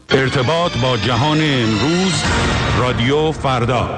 ارتباط با جهان امروز، رادیو فردا.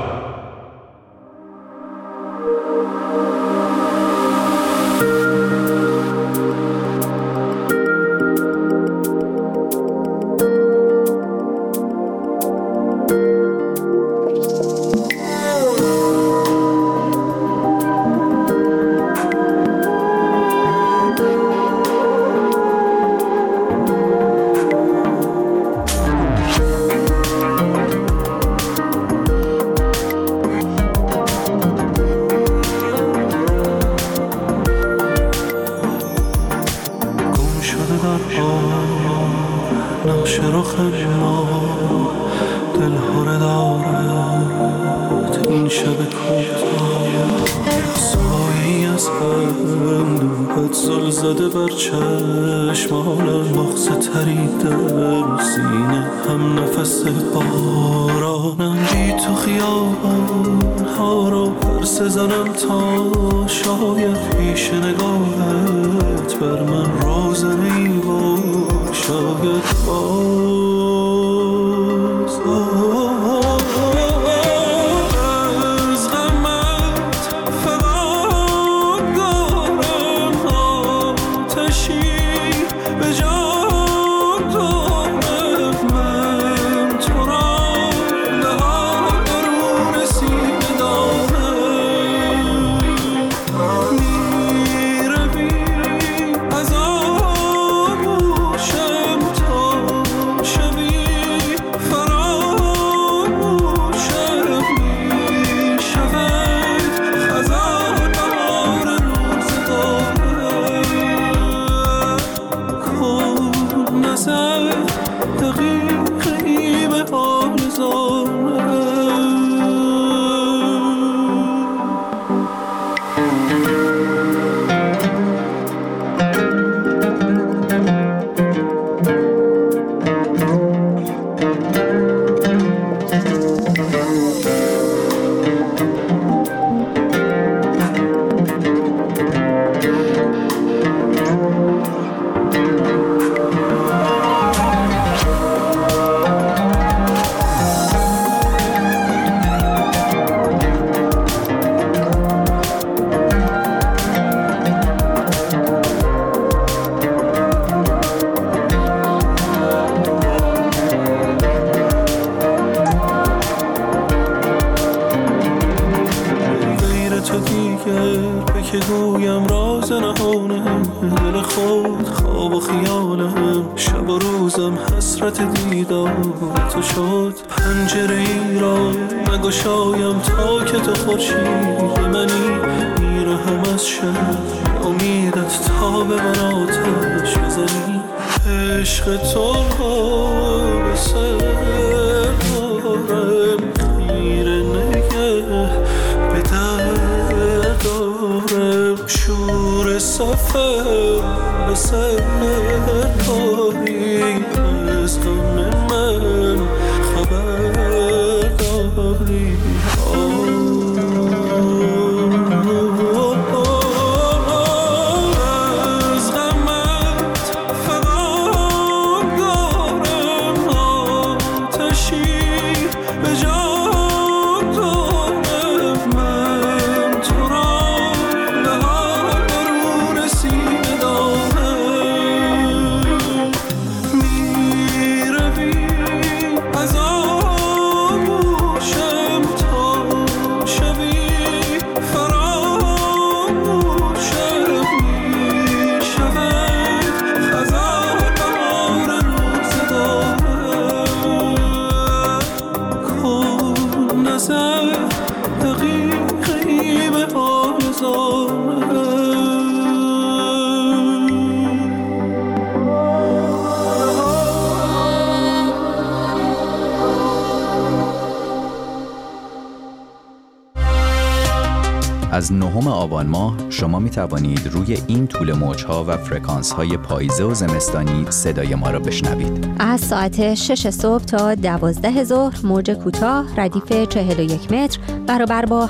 از 9 آبان ماه شما می توانید روی این طول موج‌ها و فرکانس‌های پاییزه و زمستانی صدای ما را بشنوید. از ساعت 6 صبح تا 12 ظهر موج کوتاه ردیف 41 متر برابر با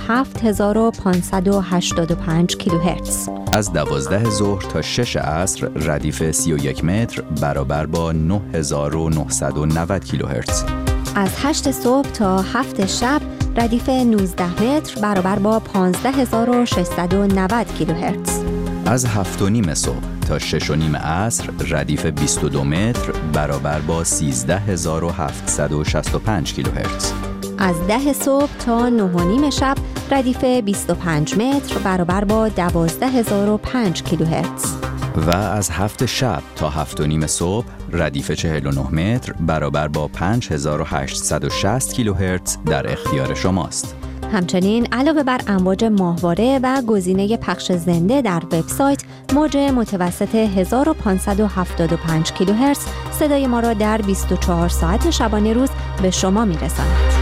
7585 کیلوهرتز. از 12 ظهر تا 6 عصر ردیف 31 متر برابر با 9990 کیلوهرتز. از 8 صبح تا 7 شب ردیف 19 متر برابر با 15690 کیلوهرتز. از 7:30 صبح تا 6:30 عصر ردیف 22 متر برابر با 13765 کیلوهرتز. از 10 صبح تا 9:30 شب ردیف 25 متر برابر با 12005 کیلوهرتز. و از 7 شب تا 7:30 صبح ردیف 49 متر برابر با 5860 کیلوهرتز در اختیار شماست. همچنین علاوه بر امواج ماهواره و گزینه پخش زنده در وبسایت، موج متوسط 1575 کیلوهرتز صدای ما را در 24 ساعت شبانه روز به شما می‌رساند.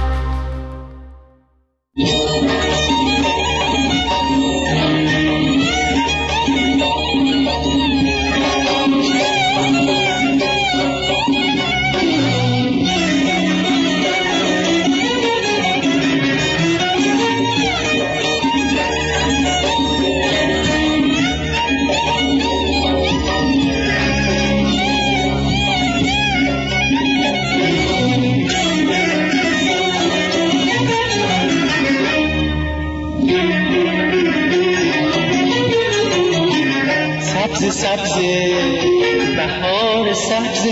سبز بهار سبز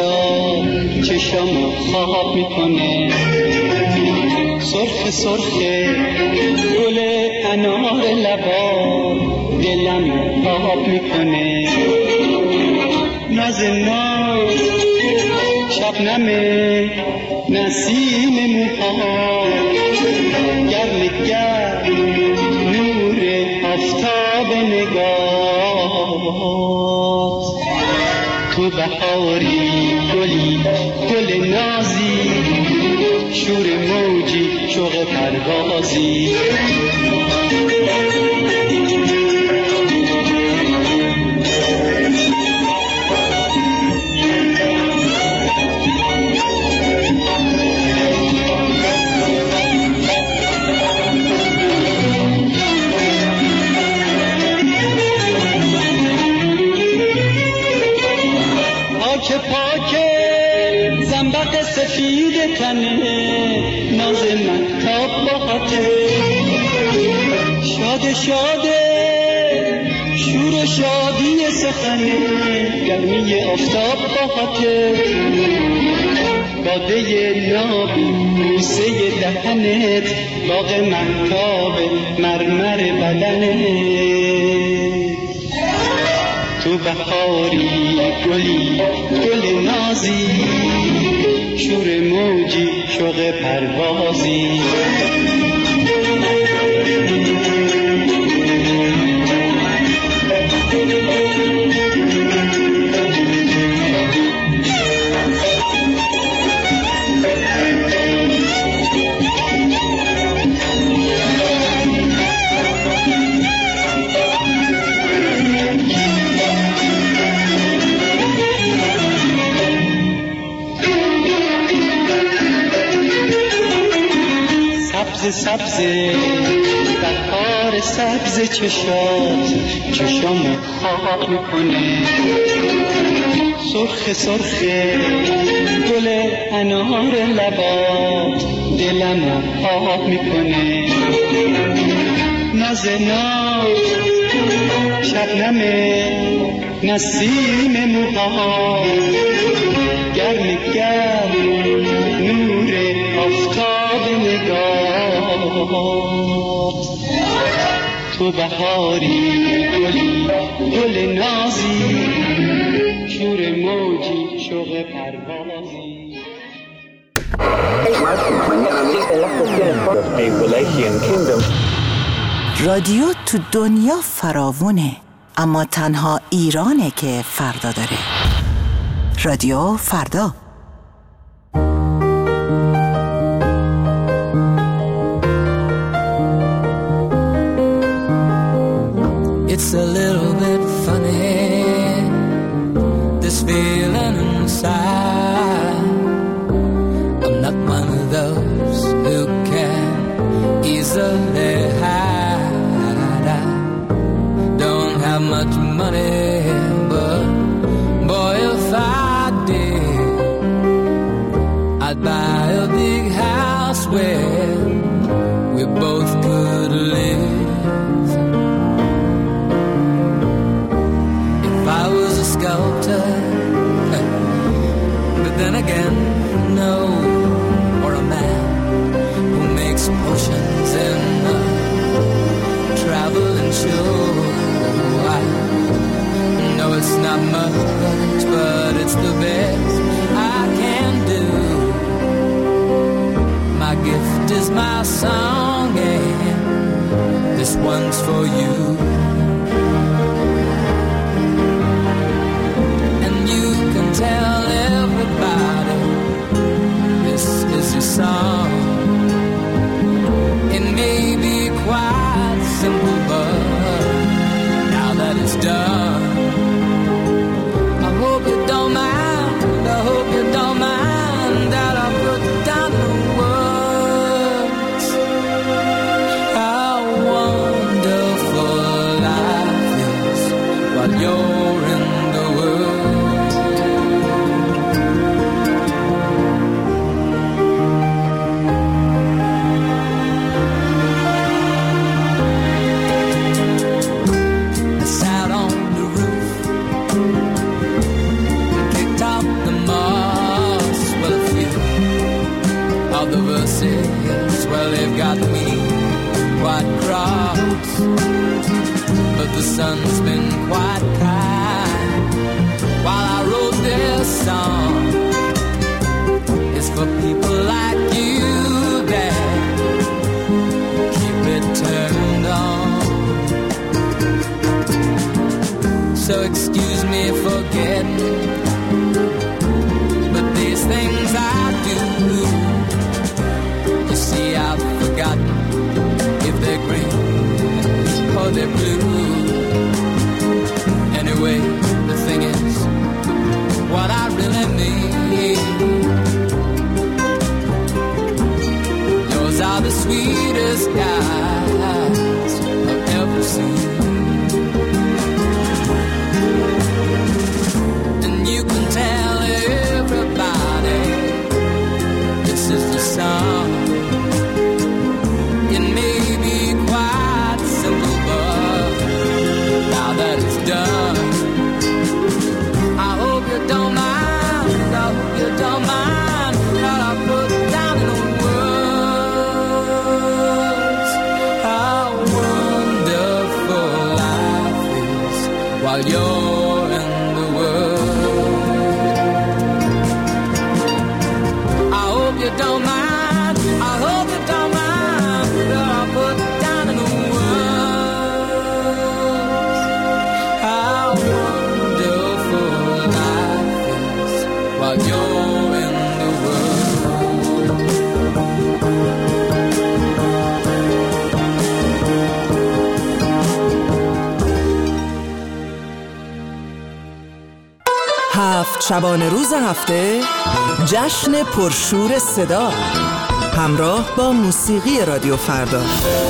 چشام خواب میکنه، سرخ سرخ گل انار لبا دلم خواب میکنه، ناز ناز شبنم نسیم موها گرم گرم نور آفتاب نگاهات، تو بهاری گلی گل نازی شور موجی شوق پروازی، زنبق سفید تنه ناز مهتاب باته، شاد شاده شور و شادی سخنه گرمی آفتاب باته، باده نابی بوسه دهنت باغ مهتاب مرمر بدنت، تو بهاری گلی گل نازی شور موجی شوق پروازی، سبز بهار سبز چشام خواب میکنه، سرخ سرخ گل انار لبات دلم خواب میکنه، ناز ناز شبنم نسیم موها گرم گرم نور آفتاب نگاهات، تو بهاری گلی گل نازی شور موجی شوق پروازی. رادیو تو دنیا فراوونه، اما تنها ایرانه که فردا داره. رادیو فردا. I'd buy a big house where we both could live. If I was a sculptor, but then again, no, or a man who makes potions in a traveling show. I know it's not much, but it's the best I can do. My gift is my song, and this one's for you. And you can tell everybody this is your song. It may be quite simple, but now that it's done, I hope you don't mind, I hope you don't mind that I put down the words. How wonderful life is while you're in the well, they've got me quite cross, but the sun's been quite kind while I wrote this song. It's for people like you that keep it turned on. So excuse me for getting, but these things I do, see, I've forgotten if they're green or they're blue. Anyway, the thing is, what I really mean, yours are the sweetest eyes I've ever seen. And you can tell everybody this is the song. It may be quite simple, but now that it's done, I hope you don't mind, I hope you don't mind that I put down in words how wonderful life is while you're in the world. I hope you don't mind, I hope you don't mind that I put down in the words how wonderful life is while you're in the world. هفت شبانه روز هفته جشن پرشور صدا همراه با موسیقی رادیو فردا.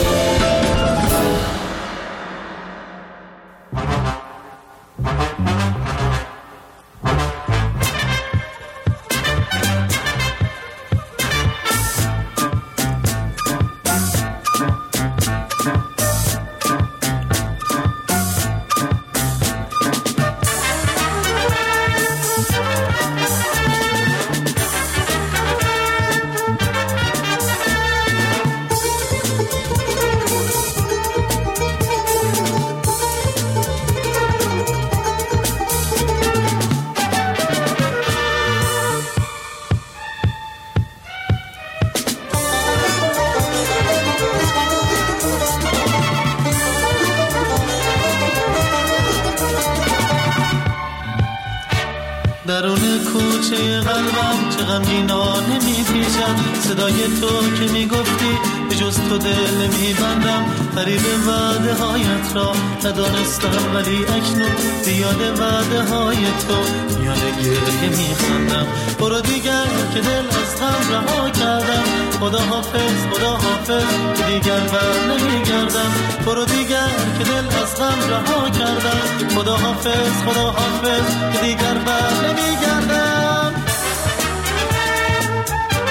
درون کوچه قلبم چه غمگینا نمیپیچم، صدای تو که میگفتی به جز تو دل نمیبندم، فریب وعده هایت را ندانستم ولی اکنون بیاد وعده های تو میان گریه میخندم. برو دیگر که دل از غم رها کردم، خدا حافظ خدا حافظ که دیگر بر نمیگردم. برو دیگر که دل از غم رها کردم، خدا حافظ خدا حافظ که دیگر بر نمیگردم.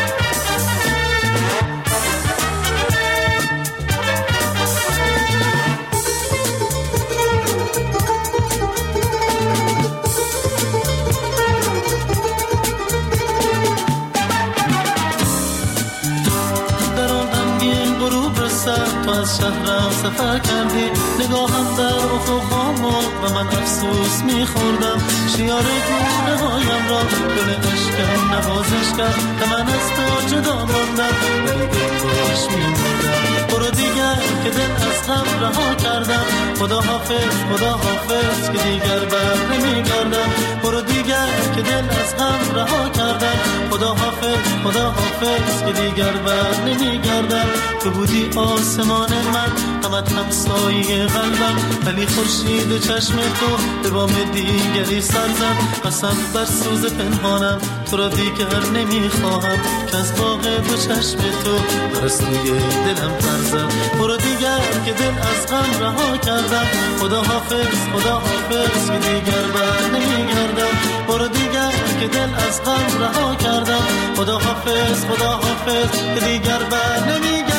از شهرم سفر کردی، نگاهم در افق آمد و من افسوس میخوردم. شیار گونه هایم را گل عشقم نوازش کرد و من از تو جدا ماندم، ولی دلخوش میموندم. برو دیگر که دل از غم رها کردم، خدا حافظ خدا حافظ که دیگر بر نمیگردم. برو دیگر که دل از غم رها کردم، خدا حافظ خدا حافظ که دیگر بر نمیگردم. تو بودی آسمان من، همت همسایه قلبم، ولی خورشید چشم تو به بام دیگری سر زد. قسم بر سوز پنهانم، تو را دیگر نمیخواهم که از باغ دو چشم تو پرستوی دلم پر زد. برو دیگر که دل از غم رها کردم، خدا حافظ خدا حافظ که دیگر بر نمیگردم. برو دیگر که دل از غم رها کردم، خدا حافظ خدا حافظ که دیگر بر نمیگردم.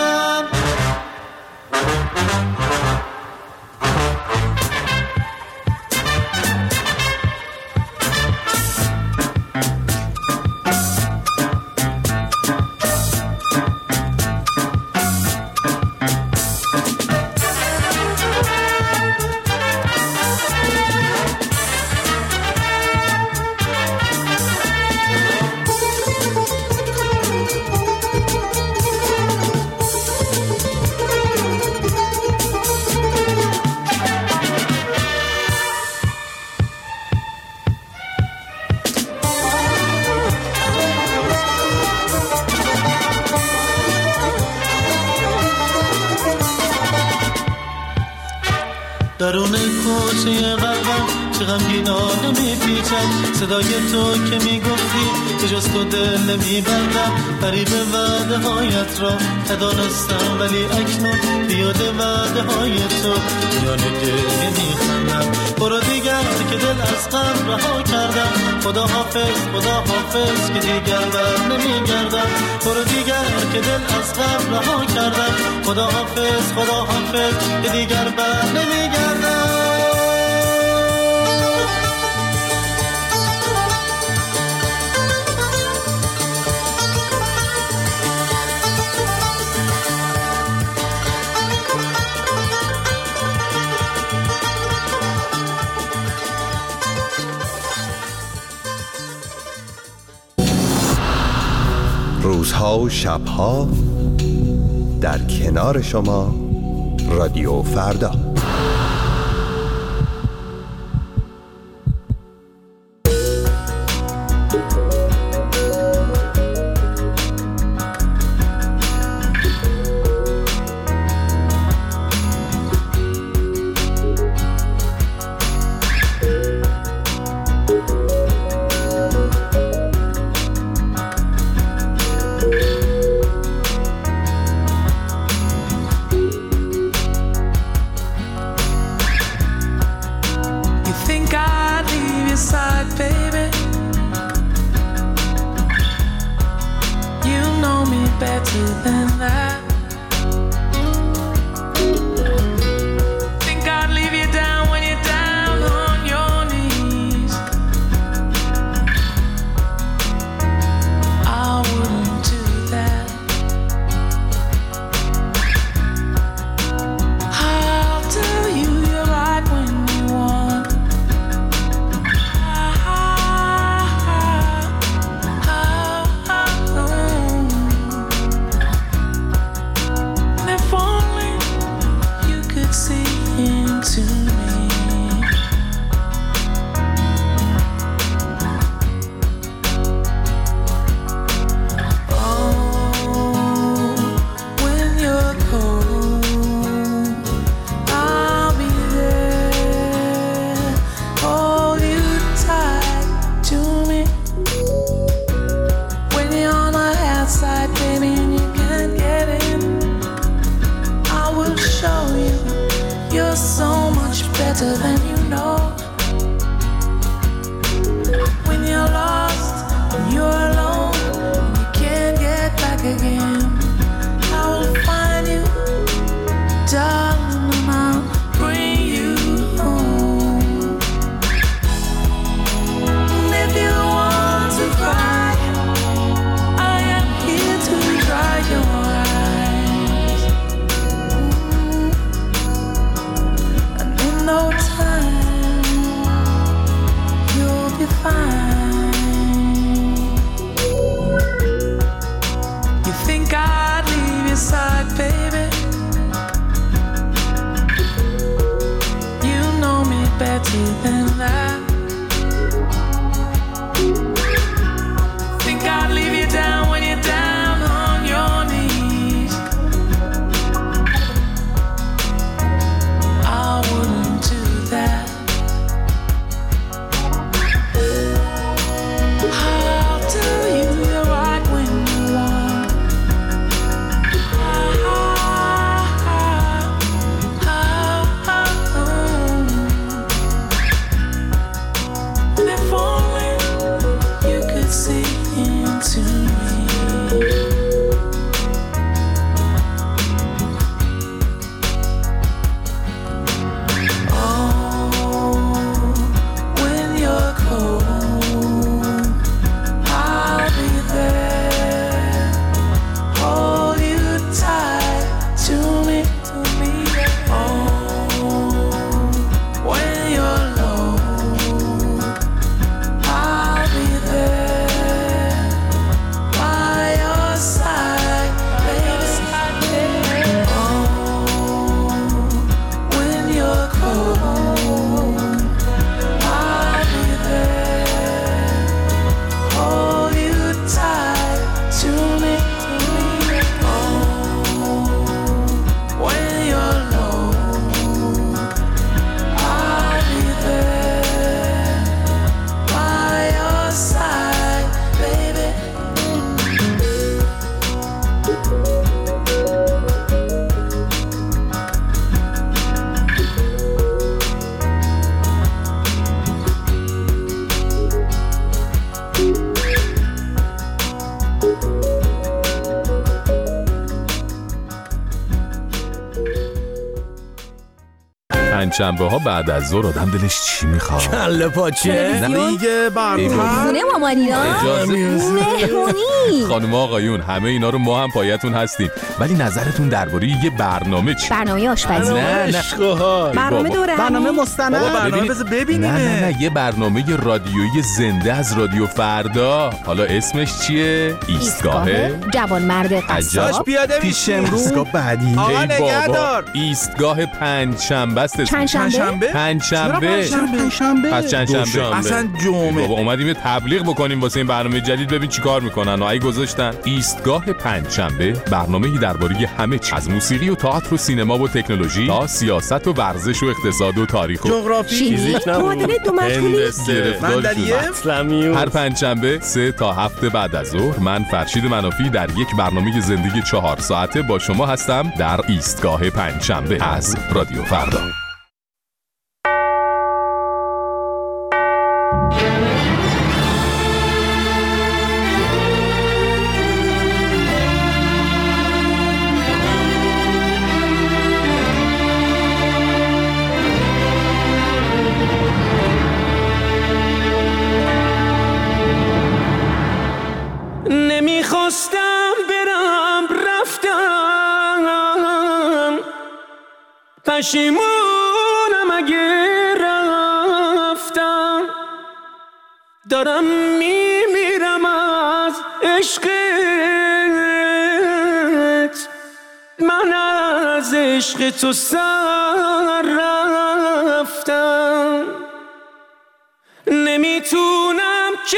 درون کوچه قلبم چه غمگینانه میپیچم، صدای تو که میگفتی به جز تو دل نمیبندم. فریب وعده هایت را ندانستم، ولی اکنون بیاد وعده های تو میان گریه میخندم. برو دیگر که دل از غم رها کردم، خدا حافظ خدا حافظ که دیگر بر نمیگردم. برو دیگر که دل از غم رها کردم، خدا حافظ خدا حافظ که دیگر بر نمیگردم. روزها و شبها در کنار شما رادیو فردا. پنجشنبه ها بعد از ظهر آدم دلش چی میخواد؟ کله پاچه دیگه برنامه خونه مامانینا مهمونی. خانم آقایون همه اینا رو ما هم پایتون هستیم، ولی نظرتون درباره یه برنامه چی؟ برنامه آشپزی. نه برنامه دوره، برنامه مستند، برنامه بذار ببینیم. نه یه برنامه رادیویی زنده از رادیو فردا. حالا اسمش چیه؟ ایستگاه جوانمرد قصاب. پیاده پیش امروز ایستگاه بعدی. آقا نگهدار. ایستگاه پنجشنبه است. پنجشنبه؟ پنجشنبه. پس چندشنبه؟ اصلا جمعه. بابا اومدیم یه تبلیغ بکنیم واسه این برنامه جدید، ببین چیکار میکنن. ای گذاشتن ایستگاه پنجشنبه، برنامه‌ای درباره همه چیز، از موسیقی و تئاتر و سینما و تکنولوژی تا سیاست و ورزش و اقتصاد و تاریخ و جغرافی، فیزیک، معادله دو مجهولی، مندلیه. هر پنجشنبه 3 تا 7 بعد از ظهر من فرشید منافی در یک برنامه زندگی 4 ساعته با شما هستم در ایستگاه پنجشنبه از رادیو فردا. نمیخواستم برم رفتم، پشیمونم اگه رفتم، دارم میمیرم از عشقت، من از عشق تو سر رفتم، نمیتونم که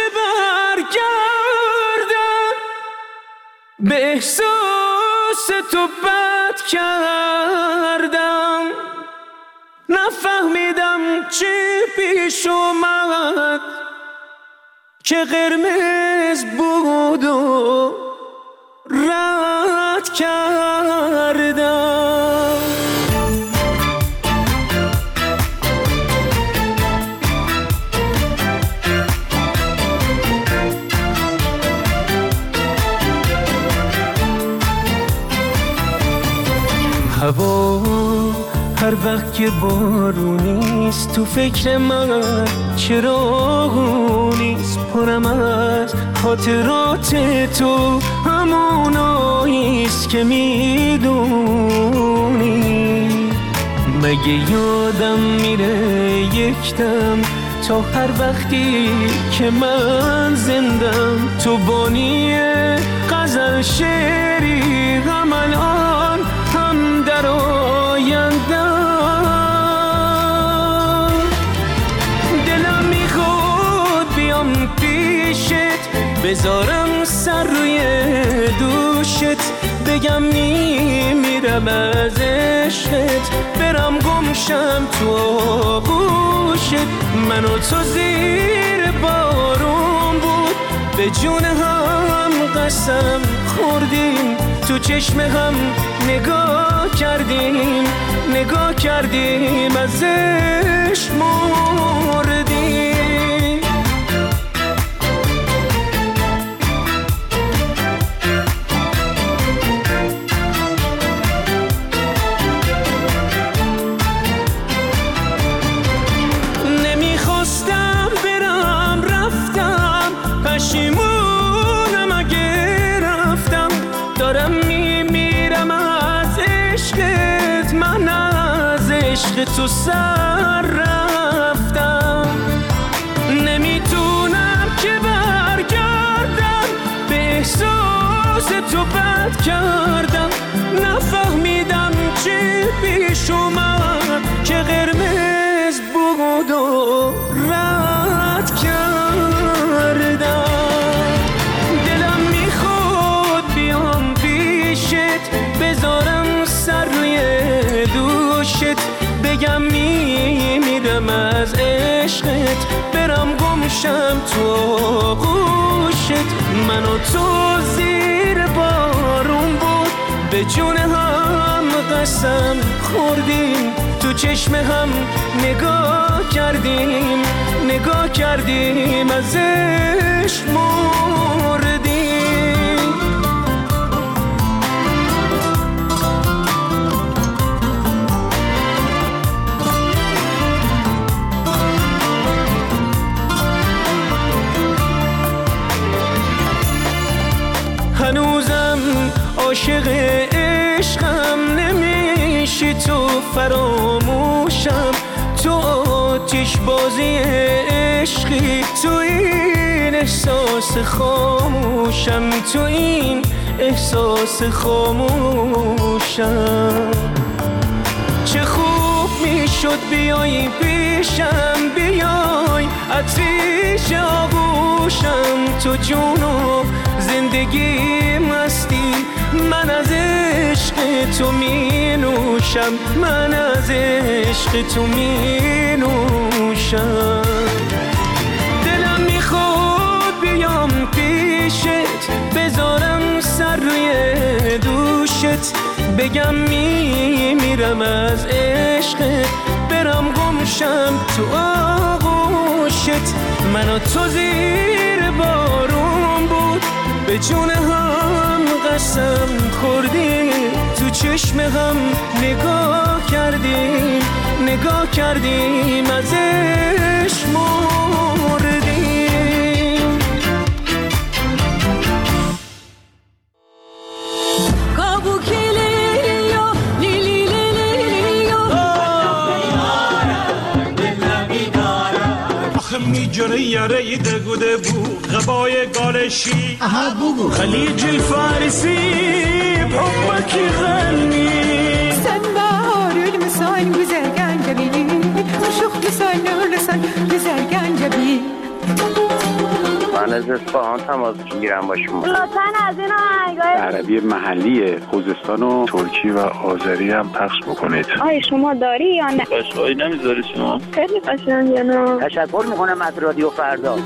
برگردم، به احساس تو بد کردم، نفهمیدم چی پیش اومد که قرمز بود و رد کردم. هوا هر وقت که بارونیست تو فکر من چراغونیست، پرم از خاطرات تو هموناییست که میدونی، مگه یادم میره یک دم تا هر وقتی که من زندم، تو بانی غزل شعری هم الان هم در آیندم، دلم میخواد بیام پیشت بذارم سر روی دوشت، بگم میمیرم از عشقت، برم گمشم تو آغوشت، من و تو زیر بارون بود به جون هم قسم خوردیم، تو چشم هم نگاه کردیم ازش مردیم. نمیخواستم برم رفتم، پشیمونم اگه رفتم، دارم میمیرم از عشقت، من از عشق تو سر رفتم، نمیتونم که برگردم، به احساس تو بد کردم، نفهمیدم چی پیش اومد که قرمز بود و رد کردم، دلم میخواد بیام پیشت بذارم سر روی دوشت، بگم میمیرم از عشقت، برم گمشم تو آغوشت، من و تو زیر بارون بود به جون هم قسم خوردیم، تو چشم هم نگاه کردیم ازش مردیم. هنوزم عاشق عشقم، نمیشی تو فراموشم، تو آتیش بازی عشقی، تو این احساس خاموشم، تو این احساس خاموشم. چه خوب میشد بیای پیشم، بیای آتیش آغوشم، تو جون و زندگی مستی، من از عشق تو می نوشم، من از عشق تو می نوشم. دلم میخواد بیام پیشت، بذارم سر روی دوشت، بگم میمیرم از عشقت، برم گمشم تو آغوشت. من و تو زیر بارون بود، به جون هم قسم خوردیم، تو چشم هم نگاه کردیم، نگاه کردیم از عشق مردیم. میجره یاره دگوده بو غبای گالشی خلیج الفارسی بحبك غني سنبار المسان بزرگان جبیلی شوخ لسان لسان بزرگان جبیلی. من از اصفهان تماس میگیرم با شما. لطفاً از این آهنگای عربی محلی خوزستان و ترکی و آذری هم پخش بکنید. آیا شما داری یا نه؟ قشنگی نمیذاری شما؟ خیلی قشنگه. نه تشکر میکنم از رادیو فردا.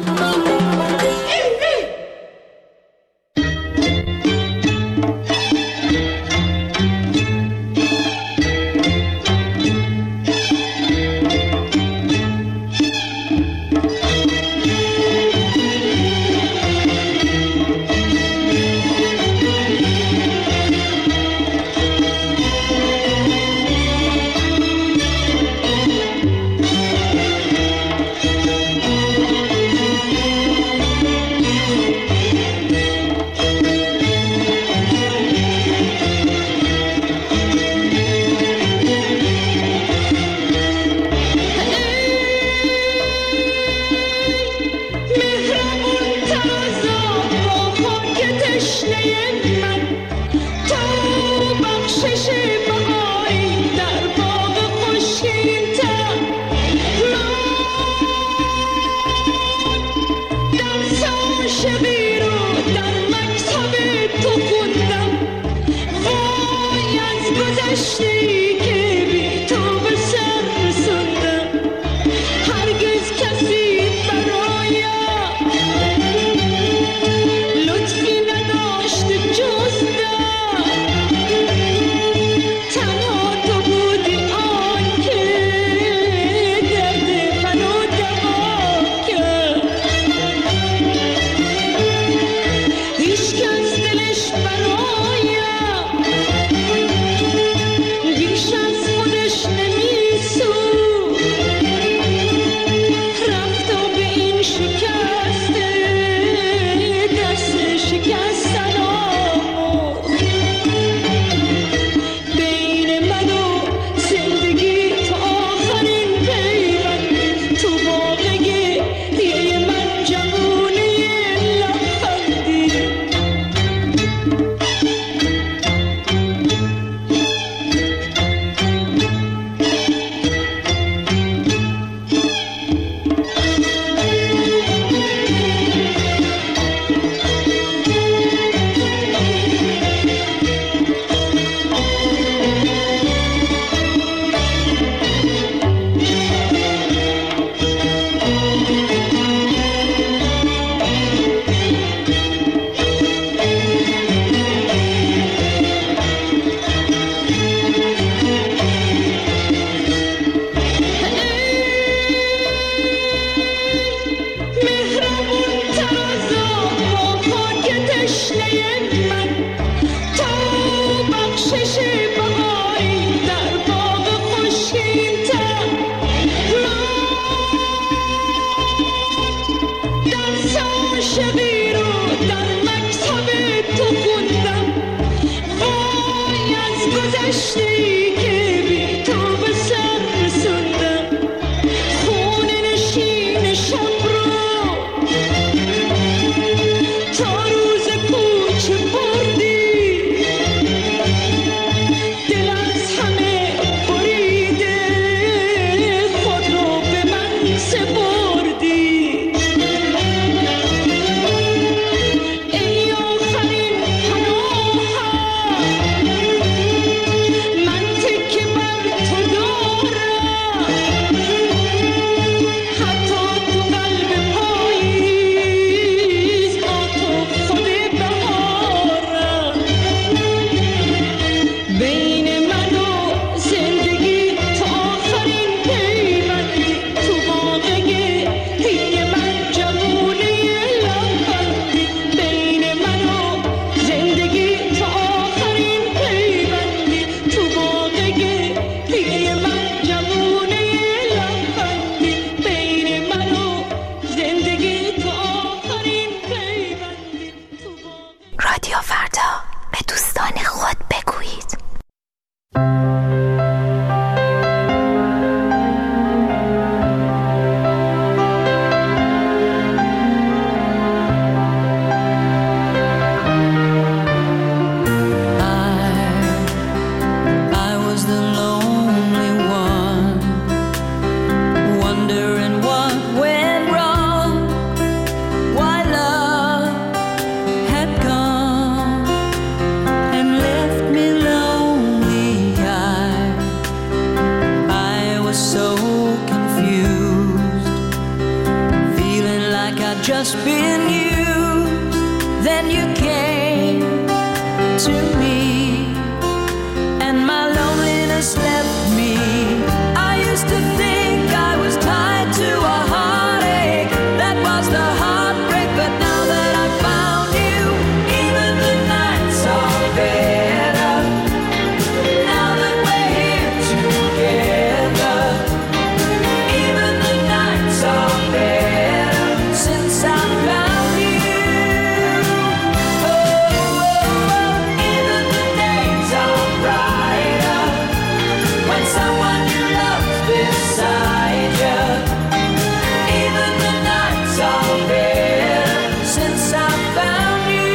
and you came to me, and my loneliness left me. I used to think I was tied to a heartache. That was the heartbreak, but now that I found you, even the nights are better. Now that we're here together, even the nights are better since I found you. Oh, oh, oh, even the days are brighter when someone you love's beside you. Even the nights are better since I found you.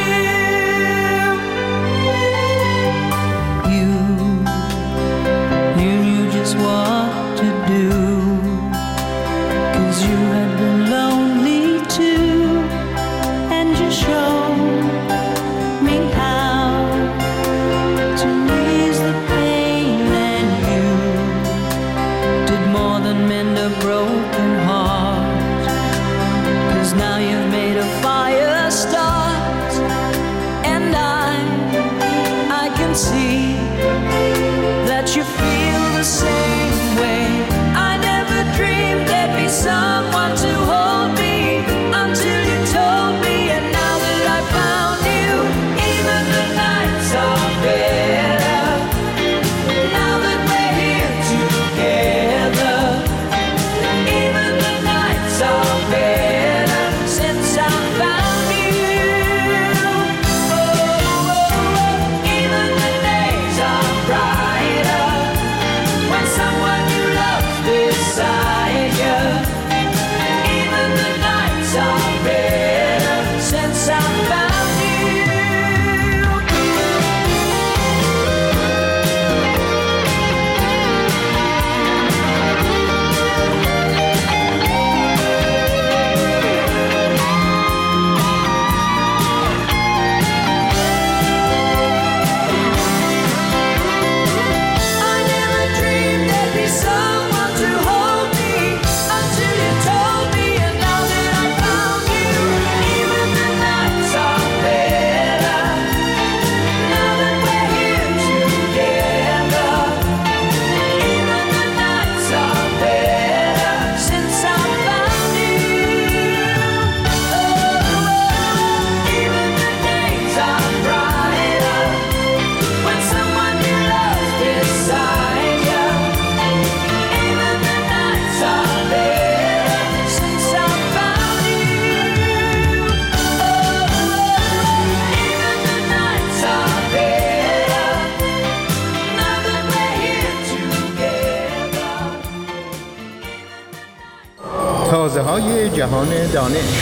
You knew just what to do, 'cause you had been lonely too, and you showed me how to ease the pain, and you did more than mend a broken heart, 'cause now you've made a fire start, and I can see that you feel the same way. I never dreamed there'd be someone to hold me until you told me, and now that I found you, even the nights are better. Now that we're here together, even the nights are better since I found you. Oh, oh, oh, even the days are brighter when someone you love beside you. Even the nights are better since I found you. I never dreamed there'd be someone to hold me until you told me, and now that I found you, even the nights are better. Now that we're here together, even the nights are better since I found you. Oh, even the days are brighter when someone you love beside you. Even the nights are better since I found you. Oh, even the nights are better now that we're here together. تازه های جهان دانش.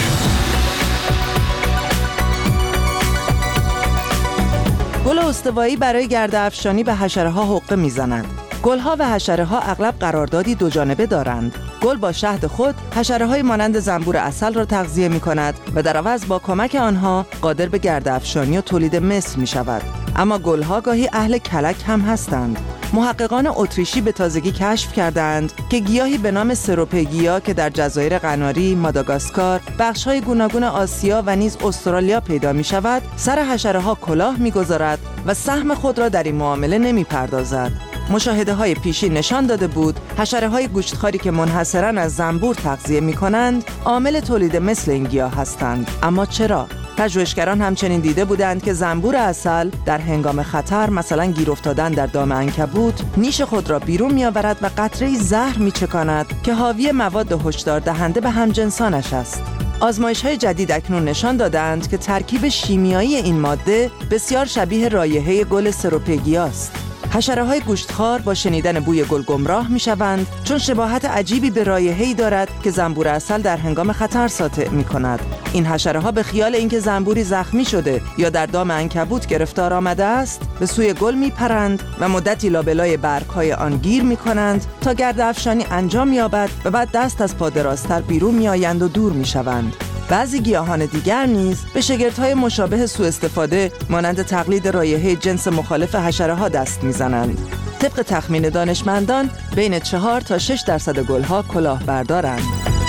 گل استوایی برای گرده‌افشانی به حشره‌ها حقه می‌زنند. گل‌ها و حشره‌ها اغلب قراردادی دو جانبه دارند. گل با شهد خود حشره‌های مانند زنبور عسل را تغذیه می‌کند و در عوض با کمک آنها قادر به گرده‌افشانی و تولید مثل می‌شود. اما گل‌ها گاهی اهل کلک هم هستند. محققان اتریشی به تازگی کشف کردند که گیاهی به نام سروپگیا که در جزایر قناری، ماداگاسکار، بخش‌های گوناگون آسیا و نیز استرالیا پیدا می‌شود، سر حشره‌ها کلاه می‌گذارد و سهم خود را در این معامله نمی‌پردازد. مشاهده‌های پیشی نشان داده بود حشره‌های گوشتخواری که منحصراً از زنبور تغذیه می‌کنند، عامل تولید مثل این گیاه هستند. اما چرا؟ پژوهشگران همچنین دیده بودند که زنبور عسل در هنگام خطر، مثلا گیر افتادن در دام عنکبوت، نیش خود را بیرون می‌آورد و قطره‌ای زهر می‌چکاند که حاوی مواد هشدار دهنده به همجنسانش است. آزمایش‌های جدید اکنون نشان دادند که ترکیب شیمیایی این ماده بسیار شبیه رایحه گل سروپگیا است. حشره‌های گوشتخوار با شنیدن بوی گل گمراه می‌شوند، چون شباهت عجیبی به رایحه‌ای دارد که زنبور عسل در هنگام خطر ساطع می‌کند. این حشره‌ها به خیال اینکه زنبوری زخمی شده یا در دام عنکبوت گرفتار آمده است، به سوی گل می‌پرند و مدتی لابلای برگ‌های آن گیر می‌کنند تا گرده‌افشانی انجام یابد و بعد دست از پا درازتر بیرون می‌آیند و دور می‌شوند. بعضی گیاهان دیگر نیز به شگردهای مشابه سوء استفاده مانند تقلید رایحه جنس مخالف حشره‌ها دست می‌زنند. طبق تخمین دانشمندان بین 4 تا 6% گل‌ها کلاهبردارند. I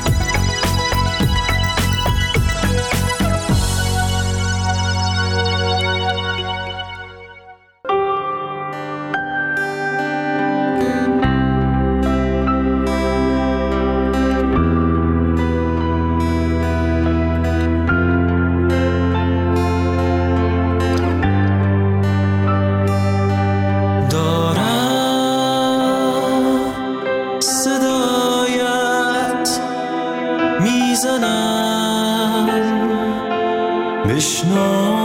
بشنو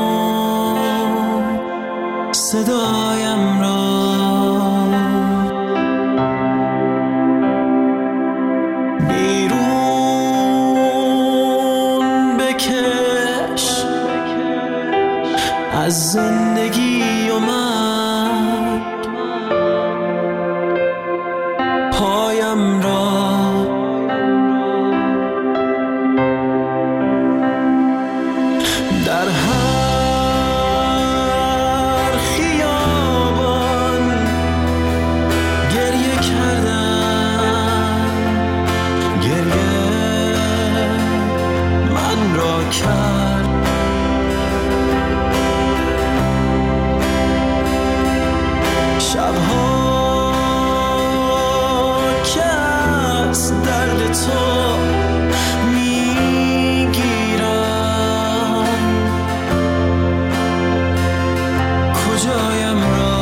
صدایم را، بیرون بکش از زندگی و من پایم را. در هر خیابان گریه کردم، گریه من را کرد. شبها که از درد تو میگیرم کجایم را،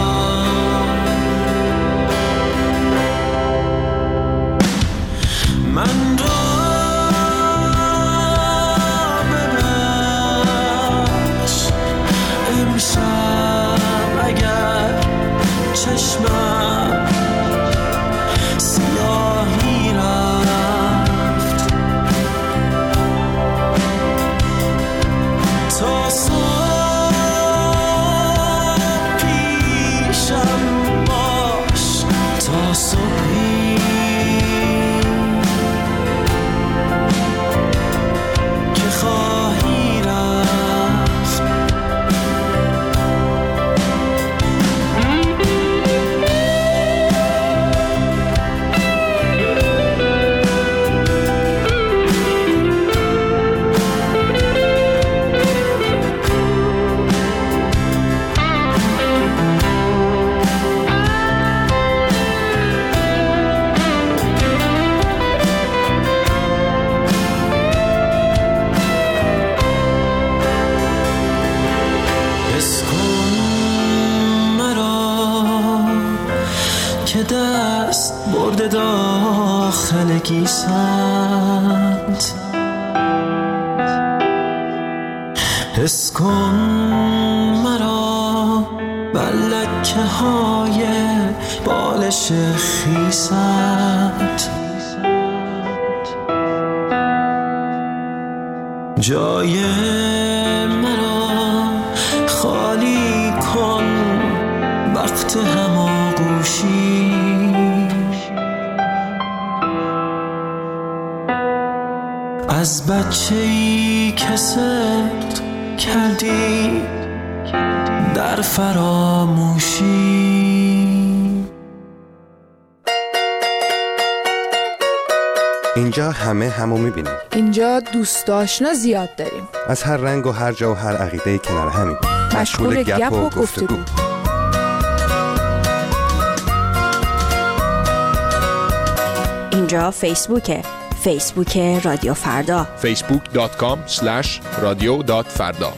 من را ببخش امشب اگر چشمم سیاهی رفت. تا صبح پیشم باش، تا صبحی که خواهی رفت. حس کن مرا که دست برده داخل گیسمت، حس کن مرا بر لکه های بالش خیست. جای مرا خالی کن وقت هماغوشی، از بچه‌ای که صدق کردی در فراموشی. اینجا همه همو میبینیم. اینجا دوست آشنا زیاد داریم، از هر رنگ و هر جا و هر عقیده‌ای کنار همیم، مشغول گپ و گفتگو. اینجا فیسبوکه، فیسبوک رادیو فردا، facebook.com/radio.farda.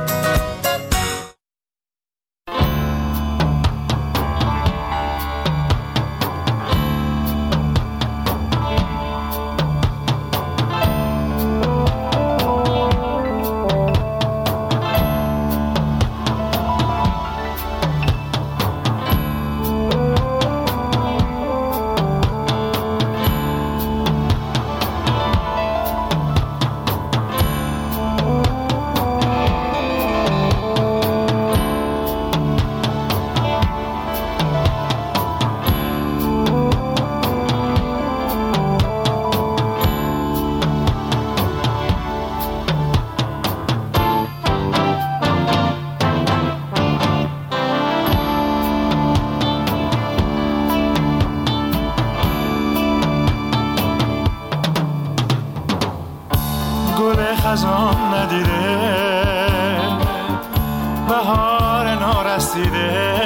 خزان ندیده، بهار نارسیده،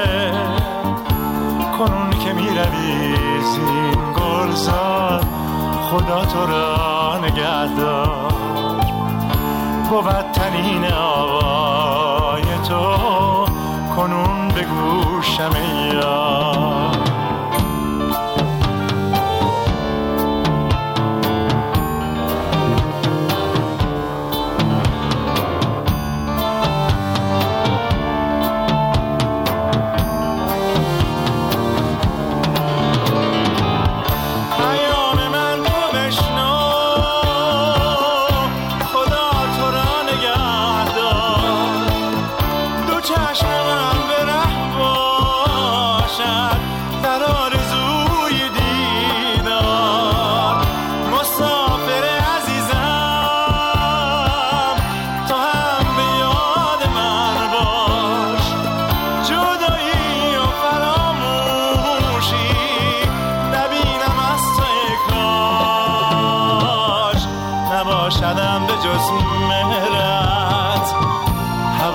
کنون که می روی زین گلزار، خدا تو را نگهدار. بود تنین آوای تو کنون به گوشم یار.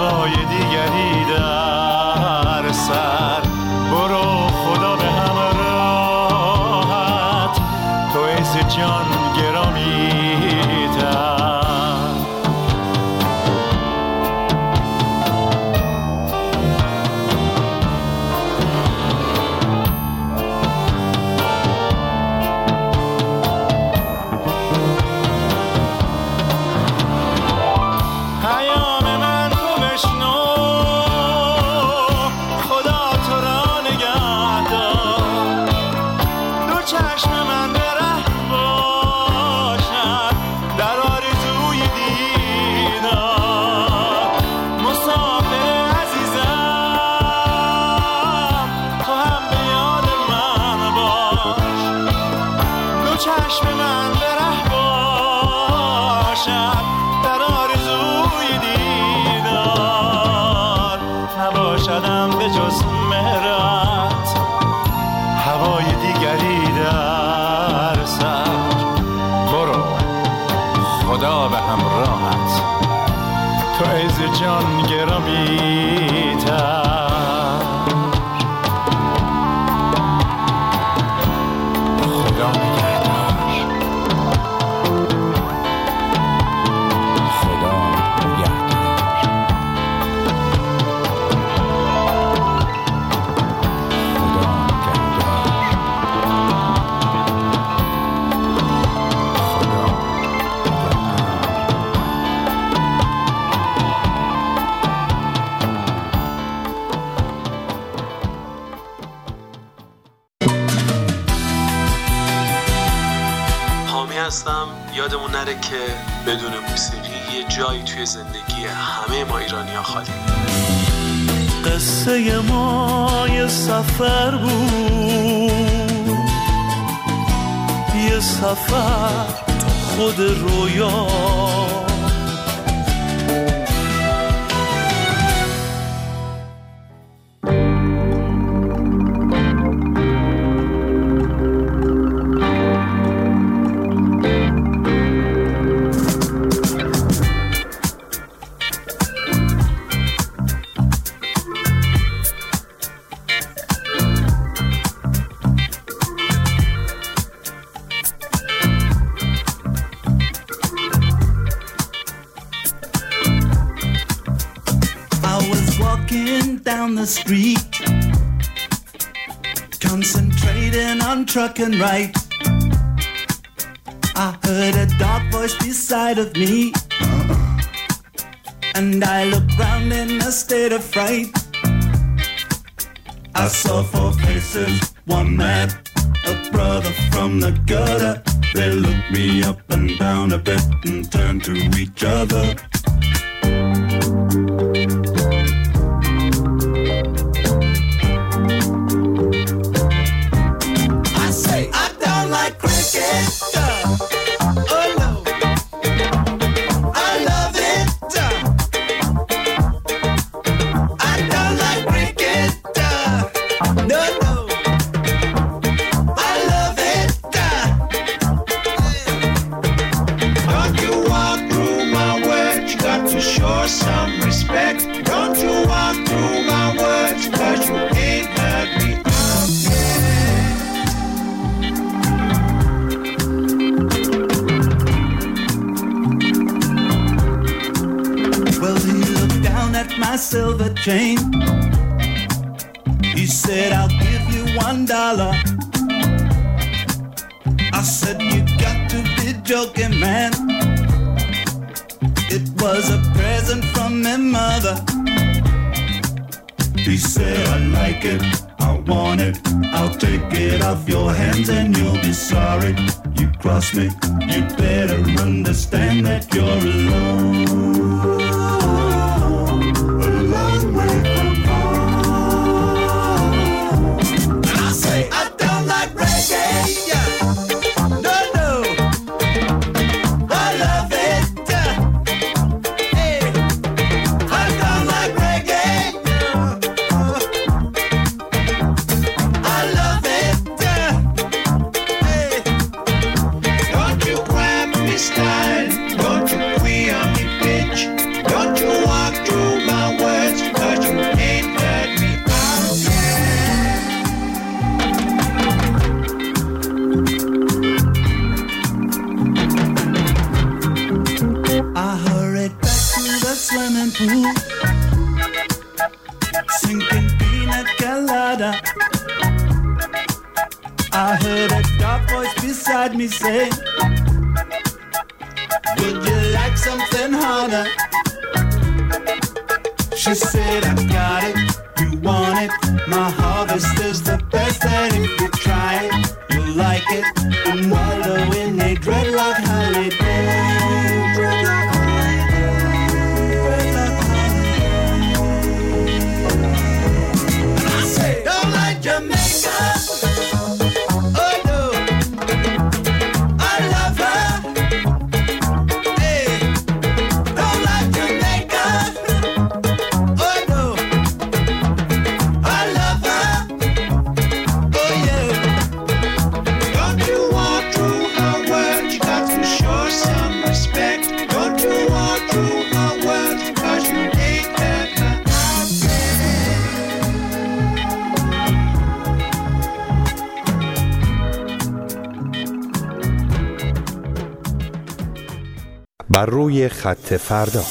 هوای دیگری در سر. برو خدا به همراهت، تو عز جان گرامی تر. جان گرامی تر. خدا نگهدار. خدا نگهدار. هستم. یادمون نره که بدون موسیقی یه جایی توی زندگی همه ما ایرانی‌ها خالی. قصه ما یه سفر بود، یه سفر تو خود رویا. The street, concentrating on truck and right. I heard a dark voice beside of me, and I looked round in a state of fright. I saw four faces, one man, a brother from the gutter. They looked me up and down a bit and turned to each other. Silver chain. He said, I'll give you $1. I said, you got to be joking, man. It was a present from my mother. He said, I like it, I want it, I'll take it off your hands and you'll be sorry. You cross me, you better understand that you're alone. sinking pina colada. I heard a dark voice beside me say, would you like something harder? She said, I got it, you want it. My harvest is the best, and if you try it, you'll like it. And wallow in a dreadlock holiday. Dreadlock holiday. Dreadlock holiday. And I say, don't like Jamaica. Oh no, I love her. Hey, don't like Jamaica. Oh no, I love her. Oh yeah. Don't you walk through her words? You got to show some respect. Don't you walk through her words? 'Cause you ain't had her out بر روی خط فردا.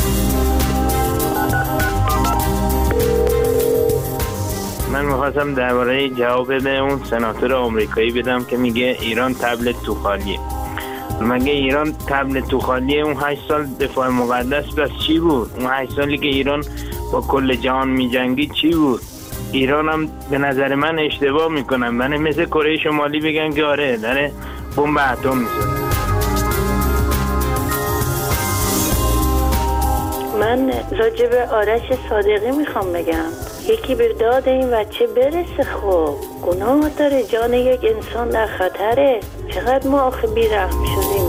من میخواستم درباره جواب به اون سناتور آمریکایی بدم که میگه ایران تبلت تو خالیه. مگه ایران تبلت تو خالیه؟ اون 8 سال دفاع مقدس بس چی بود؟ اون 8 سالی که ایران با کل جهان میجنگید چی بود؟ ایران هم به نظر من اشتباه میکنن. من مثل کره شمالی بگن که آره داره بمب اتم میزنه. من راجع به آرش صادقی میخوام بگم، یکی به داد این بچه برسه. خب گناه داره، جان یک انسان در خطره. چقدر ما آخه بیرحم شدیم.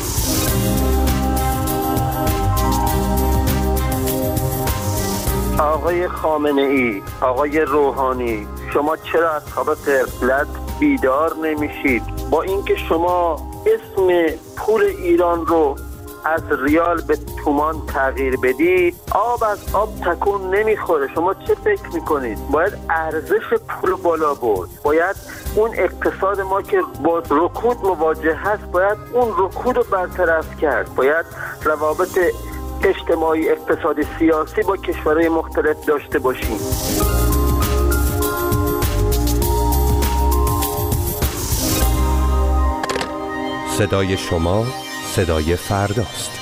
آقای خامنه ای، آقای روحانی، شما چرا از خواب غفلت بیدار نمیشید؟ با اینکه شما اسم پول ایران رو از ریال به تومان تغییر بدید، آب از آب تکون نمیخوره. شما چه فکر میکنید؟ باید ارزش پول بالا برد. باید اون اقتصاد ما که با رکود مواجه هست، باید اون رکود رو برطرف کرد. باید روابط اجتماعی، اقتصادی، سیاسی با کشورهای مختلف داشته باشیم. صدای شما صدای فرداست.